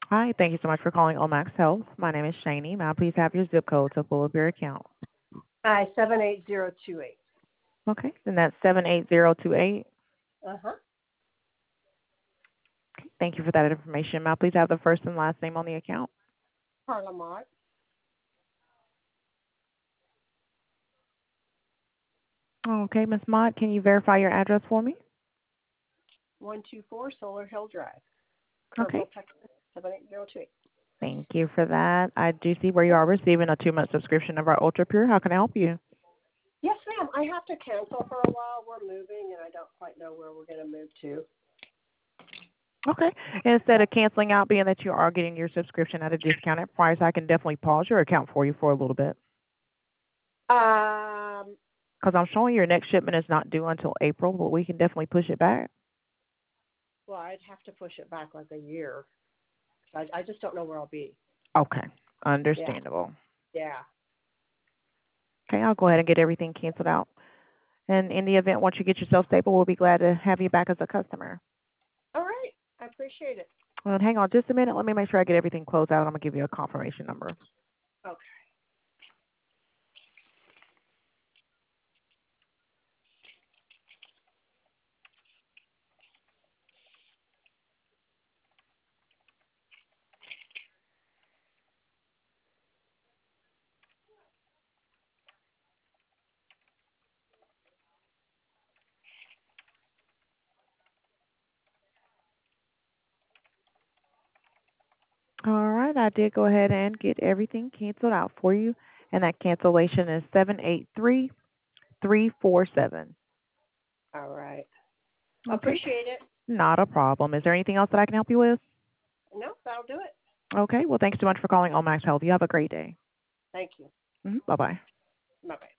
Hi, thank you so much for calling Omax Health. My name is Shani. May I please have your zip code to pull up your account? 78028. Okay, and that's 78028. Uh-huh. Thank you for that information. May I please have the first and last name on the account? Carla Mott. Okay, Miss Mott, can you verify your address for me? 124 Solar Hill Drive, Okay, Kerrville, Texas, 78028. thank you for that. I do see where you are receiving a 2-month subscription of our Ultra Pure. How can I help you? Yes, ma'am. I have to cancel for a while. We're moving, and I don't quite know where we're going to move to. Okay. Instead of canceling out, being that you are getting your subscription at a discounted price, I can definitely pause your account for you for a little bit. Um, Because I'm showing your next shipment is not due until April, but we can definitely push it back. well, I'd have to push it back like a year. I just don't know where I'll be. Okay. Yeah. Understandable. Yeah. Okay, I'll go ahead and get everything canceled out. And in the event, once you get yourself stable, we'll be glad to have you back as a customer. All right. I appreciate it. Well, hang on just a minute. Let me make sure I get everything closed out. I'm going to give you a confirmation number. Okay. All right, I did go ahead and get everything canceled out for you. And that cancellation is 783347. All right. Okay. Appreciate it. Not a problem. Is there anything else that I can help you with? No, that'll do it. Okay. Well, thanks so much for calling Omax Health. You have a great day. Thank you. Bye-bye. Bye-bye.